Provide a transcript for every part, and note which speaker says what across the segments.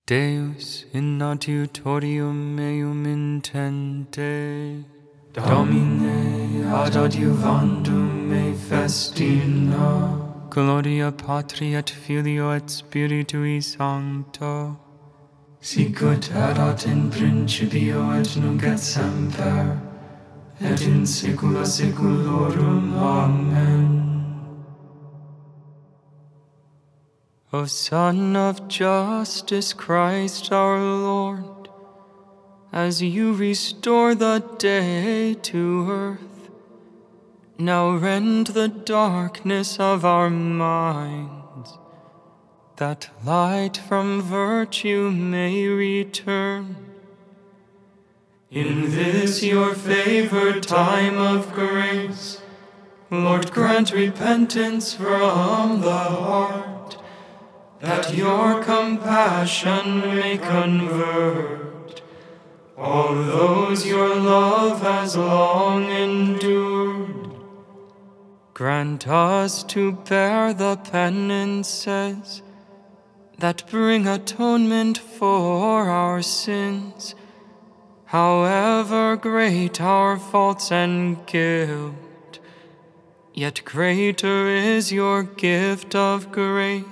Speaker 1: Deus in adiutorium meum intende, Domine ad adiuvandum me festina, Gloria Patri et Filio et Spiritui Sancto, sicut erat in principio et nunc et semper, et in saecula saeculorum. Amen. O Son of Justice, Christ our Lord, as you restore the day to earth, now rend the darkness of our minds, that light from virtue may return. In this your favored time of grace, Lord, grant repentance from the heart, that your compassion may convert all those your love has long endured. Grant us to bear the penances that bring atonement for our sins, however great our faults and guilt, yet greater is your gift of grace.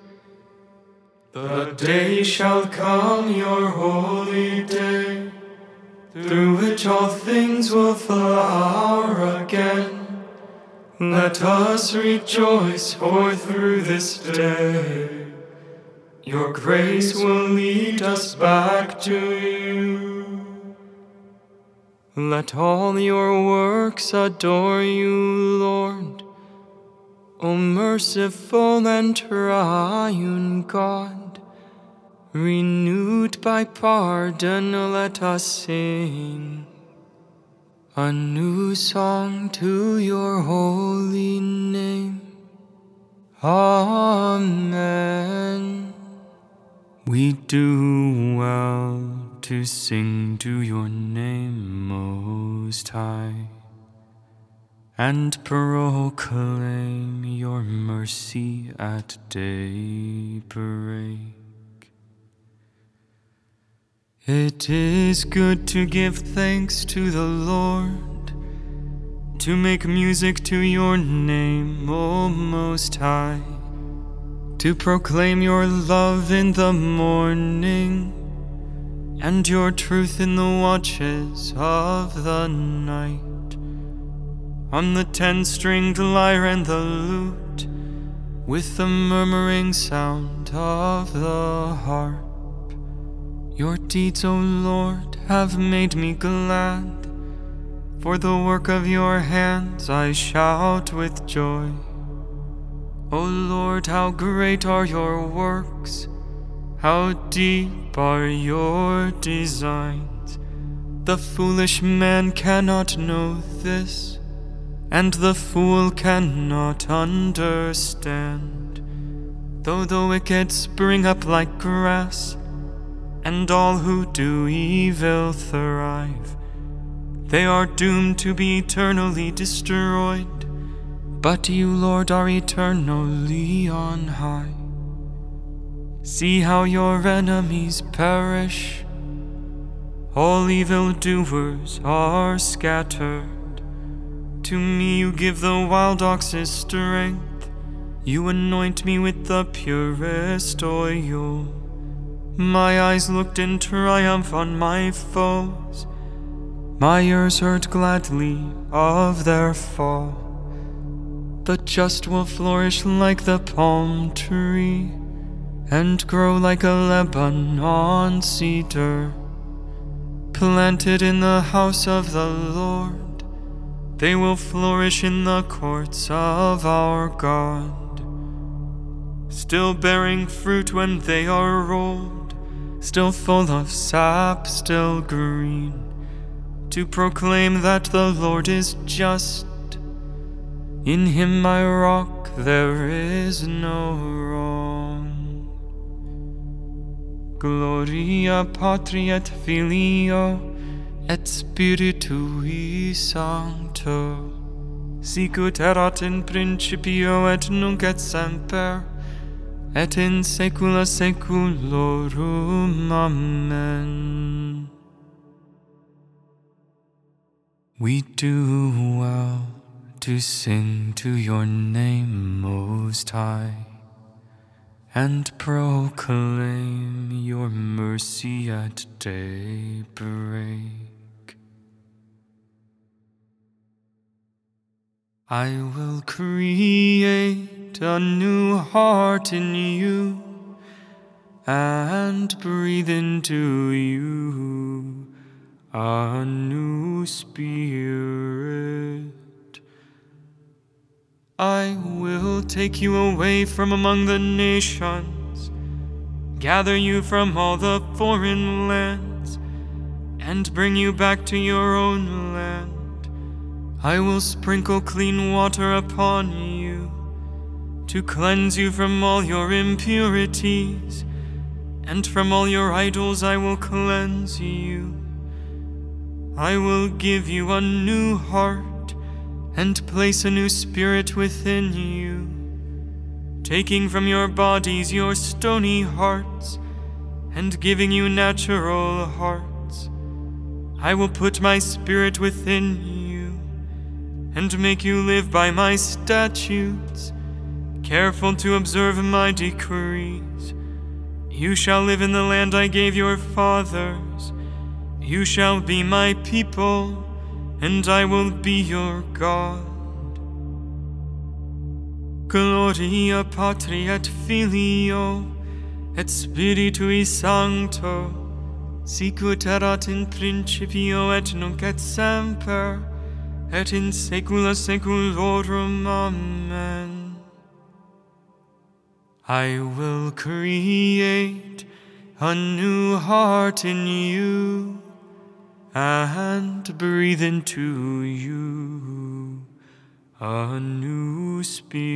Speaker 1: The day shall come, your holy day, through which all things will flower again. Let us rejoice, for through this day your grace will lead us back to you. Let all your works adore you, Lord, O merciful and triune God. Renewed by pardon, let us sing a new song to your holy name. Amen. We do well to sing to your name, Most High, and proclaim your mercy at daybreak. It is good to give thanks to the Lord, to make music to your name, O Most High, to proclaim your love in the morning, and your truth in the watches of the night. On the 10-stringed lyre and the lute, with the murmuring sound of the harp. Your deeds, O Lord, have made me glad. For the work of your hands I shout with joy. O Lord, how great are your works! How deep are your designs! The foolish man cannot know this, and the fool cannot understand. Though the wicked spring up like grass, and all who do evil thrive, they are doomed to be eternally destroyed. But you, Lord, are eternally on high. See how your enemies perish. All evildoers are scattered. To me you give the wild ox's strength. You anoint me with the purest oil. My eyes looked in triumph on my foes. My ears heard gladly of their fall. The just will flourish like the palm tree, and grow like a Lebanon cedar. Planted in the house of the Lord, they will flourish in the courts of our God. Still bearing fruit when they are rolled, still full of sap, still green, to proclaim that the Lord is just. In him my rock, there is no wrong. Gloria Patri et Filio et Spiritui Sancto, sicut erat in principio et nunc et semper, et in saecula saeculorum. Amen. We do well to sing to your name, Most High, and proclaim your mercy at daybreak. I will create a new heart in you and breathe into you a new spirit. I will take you away from among the nations, gather you from all the foreign lands, and bring you back to your own land. I will sprinkle clean water upon you, to cleanse you from all your impurities, and from all your idols I will cleanse you. I will give you a new heart, and place a new spirit within you, taking from your bodies your stony hearts, and giving you natural hearts. I will put my spirit within you, and make you live by my statutes, careful to observe my decrees. You shall live in the land I gave your fathers. You shall be my people, and I will be your God. Gloria Patri et Filio et Spiritui Sancto, sicut erat in principio et nunc et semper, et in saecula saeculorum. Amen. I will create a new heart in you and breathe into you a new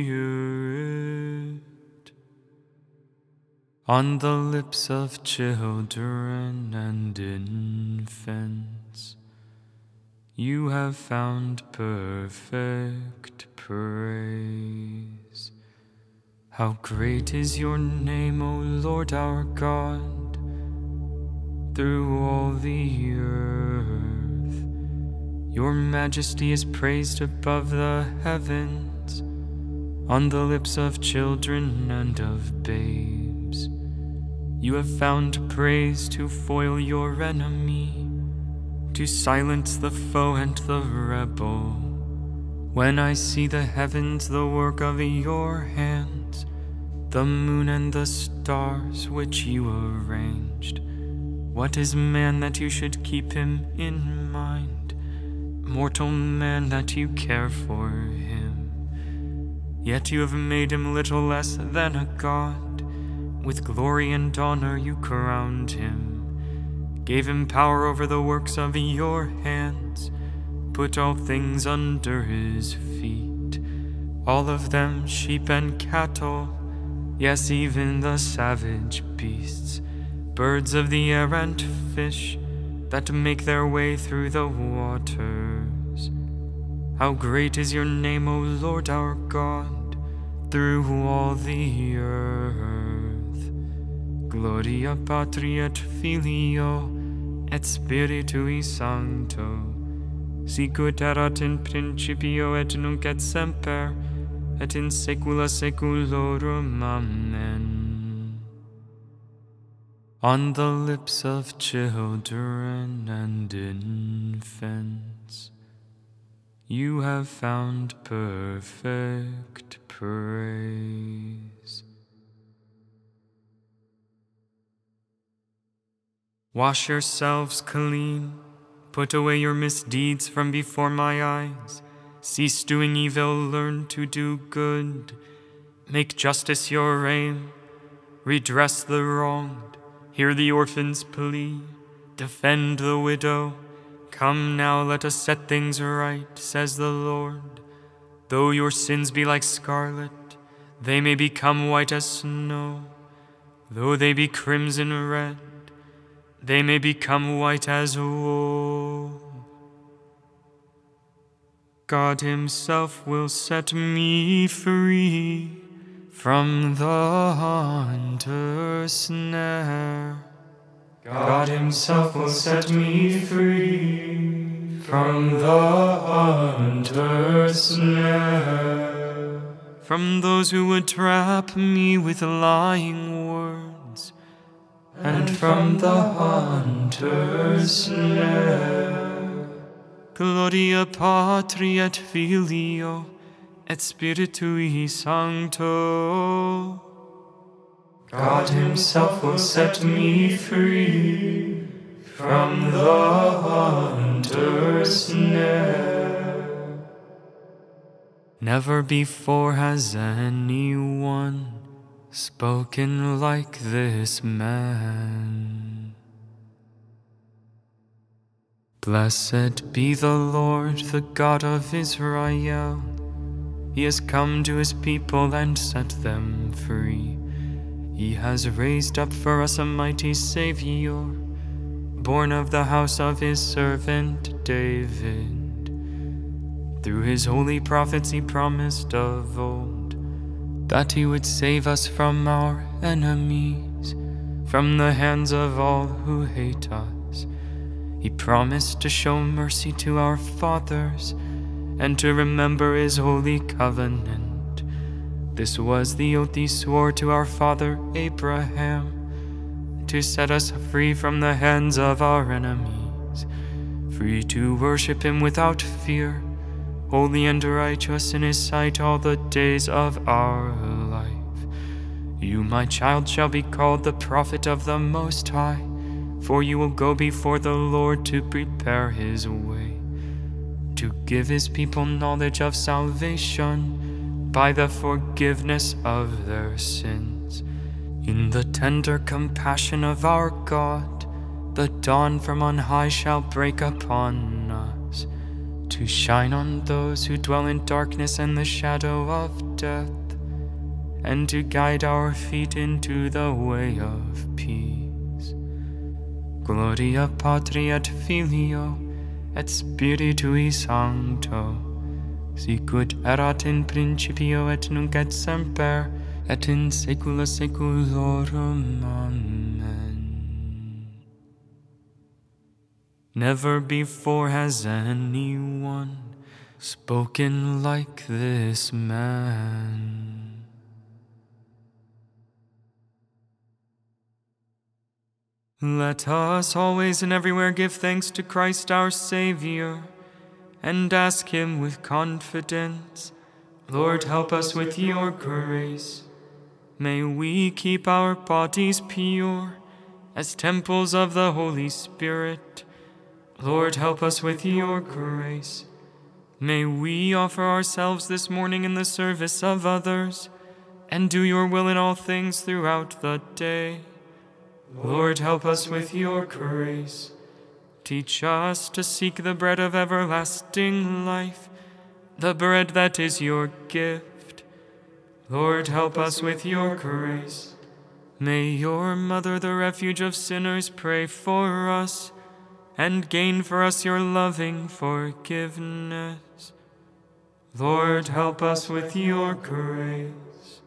Speaker 1: spirit. On the lips of children and infants, you have found perfect praise. How great is your name, O Lord our God, through all the earth. Your majesty is praised above the heavens, on the lips of children and of babes. You have found praise to foil your enemy, to silence the foe and the rebel. When I see the heavens, the work of your hands, the moon and the stars which you arranged, what is man that you should keep him in mind, mortal man that you care for him? Yet you have made him little less than a god. With glory and honor you crowned him, gave him power over the works of your hands, put all things under his feet, all of them sheep and cattle, yes, even the savage beasts, birds of the air and fish that make their way through the waters. How great is your name, O Lord our God, through all the earth. Gloria Patri et Filio et Spiritui Sancto, sicut erat in principio et nunc et semper, et in saecula saeculorum. Amen. On the lips of children and infants, you have found perfect praise. Wash yourselves clean, put away your misdeeds from before my eyes. Cease doing evil, learn to do good. Make justice your aim, redress the wronged, hear the orphan's plea, defend the widow. Come now, let us set things right, says the Lord. Though your sins be like scarlet, they may become white as snow. Though they be crimson red, they may become white as wool. God himself will set me free from the hunter's snare. God himself will set me free from the hunter's snare, from those who would trap me with lying words, and from the hunter's snare. Gloria Patri et Filio et Spiritui Sancto. God himself will set me free from the hunter's snare. Never before has anyone spoken like this man. Blessed be the Lord, the God of Israel. He has come to his people and set them free. He has raised up for us a mighty Savior, born of the house of his servant David. Through his holy prophets he promised of old that he would save us from our enemies, from the hands of all who hate us. He promised to show mercy to our fathers and to remember his holy covenant. This was the oath he swore to our father Abraham, to set us free from the hands of our enemies, free to worship him without fear, holy and righteous in his sight all the days of our life. You, my child, shall be called the prophet of the Most High, for you will go before the Lord to prepare his way, to give his people knowledge of salvation by the forgiveness of their sins. In the tender compassion of our God, the dawn from on high shall break upon us, to shine on those who dwell in darkness and the shadow of death, and to guide our feet into the way of peace. Gloria Patri et Filio et Spiritui Sancto, sicut erat in principio et nunc et semper, et in saecula saeculorum. Amen. Never before has anyone spoken like this man. Let us always and everywhere give thanks to Christ our Savior, and ask him with confidence, Lord, help us with your grace. May we keep our bodies pure as temples of the Holy Spirit. Lord, help us with your grace. May we offer ourselves this morning in the service of others, and do your will in all things throughout the day. Lord, help us with your grace. Teach us to seek the bread of everlasting life, the bread that is your gift. Lord, help us with your grace. May your Mother, the refuge of sinners, pray for us, and gain for us your loving forgiveness. Lord, help us with your grace.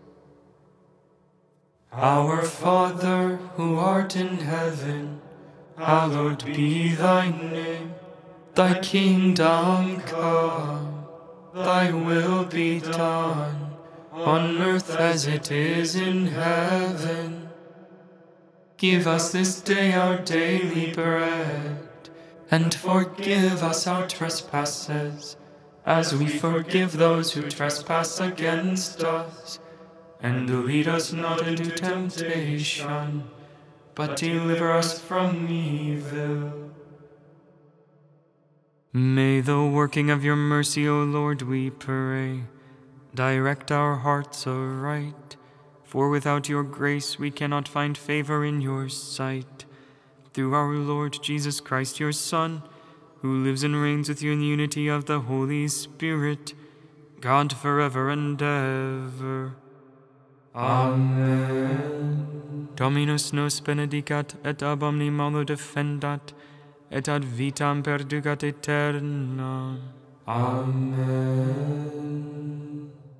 Speaker 1: Our Father, who art in heaven, hallowed be thy name. Thy kingdom come, thy will be done, on earth as it is in heaven. Give us this day our daily bread, and forgive us our trespasses, as we forgive those who trespass against us. And lead us not into temptation, but deliver us from evil. May the working of your mercy, O Lord, we pray, direct our hearts aright, for without your grace we cannot find favor in your sight. Through our Lord Jesus Christ, your Son, who lives and reigns with you in the unity of the Holy Spirit, God forever and ever. Amen. Dominus nos benedicat et ab omni malo defendat, et ad vitam perducat aeternam. Amen.